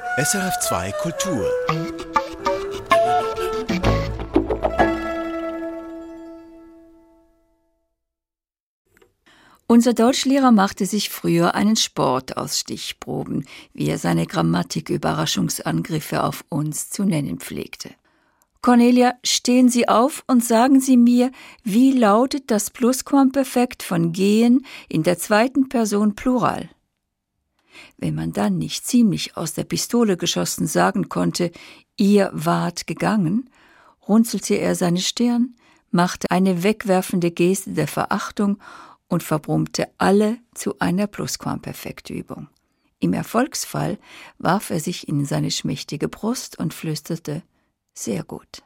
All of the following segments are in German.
SRF2 Kultur. Unser Deutschlehrer machte sich früher einen Sport aus Stichproben, wie er seine Grammatik-Überraschungsangriffe auf uns zu nennen pflegte. Cornelia, stehen Sie auf und sagen Sie mir, wie lautet das Plusquamperfekt von gehen in der zweiten Person Plural? Wenn man dann nicht ziemlich aus der Pistole geschossen sagen konnte, ihr wart gegangen, runzelte er seine Stirn, machte eine wegwerfende Geste der Verachtung und verbrummte alle zu einer Plusquamperfektübung. Im Erfolgsfall warf er sich in seine schmächtige Brust und flüsterte: Sehr gut.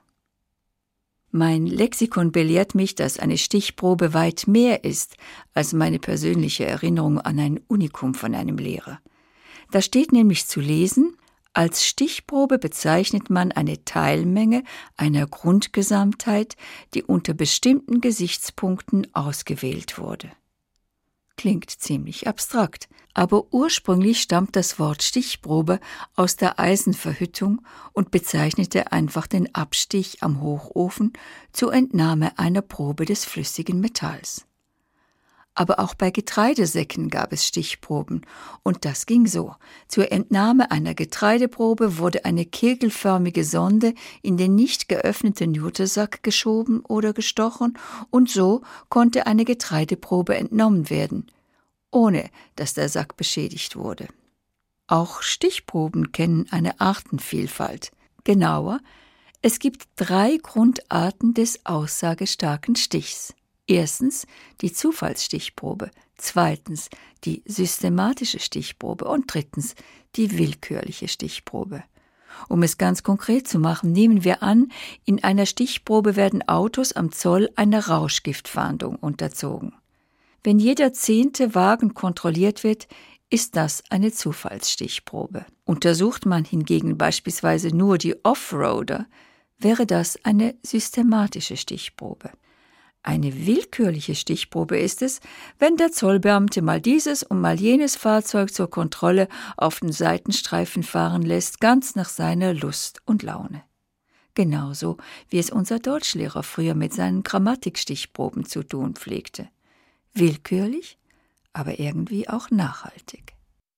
Mein Lexikon belehrt mich, dass eine Stichprobe weit mehr ist als meine persönliche Erinnerung an ein Unikum von einem Lehrer. Da steht nämlich zu lesen: Als Stichprobe bezeichnet man eine Teilmenge einer Grundgesamtheit, die unter bestimmten Gesichtspunkten ausgewählt wurde. Klingt ziemlich abstrakt, aber ursprünglich stammt das Wort Stichprobe aus der Eisenverhüttung und bezeichnete einfach den Abstich am Hochofen zur Entnahme einer Probe des flüssigen Metalls. Aber auch bei Getreidesäcken gab es Stichproben, und das ging so. Zur Entnahme einer Getreideprobe wurde eine kegelförmige Sonde in den nicht geöffneten Jutesack geschoben oder gestochen, und so konnte eine Getreideprobe entnommen werden, ohne dass der Sack beschädigt wurde. Auch Stichproben kennen eine Artenvielfalt. Genauer, es gibt 3 Grundarten des aussagestarken Stichs. Erstens die Zufallsstichprobe, zweitens die systematische Stichprobe und drittens die willkürliche Stichprobe. Um es ganz konkret zu machen, nehmen wir an, in einer Stichprobe werden Autos am Zoll einer Rauschgiftfahndung unterzogen. Wenn jeder 10. Wagen kontrolliert wird, ist das eine Zufallsstichprobe. Untersucht man hingegen beispielsweise nur die Offroader, wäre das eine systematische Stichprobe. Eine willkürliche Stichprobe ist es, wenn der Zollbeamte mal dieses und mal jenes Fahrzeug zur Kontrolle auf den Seitenstreifen fahren lässt, ganz nach seiner Lust und Laune. Genauso wie es unser Deutschlehrer früher mit seinen Grammatikstichproben zu tun pflegte. Willkürlich, aber irgendwie auch nachhaltig.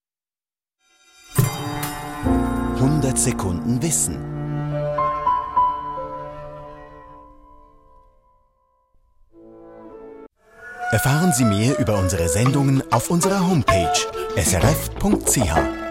100 Sekunden Wissen. Erfahren Sie mehr über unsere Sendungen auf unserer Homepage srf.ch.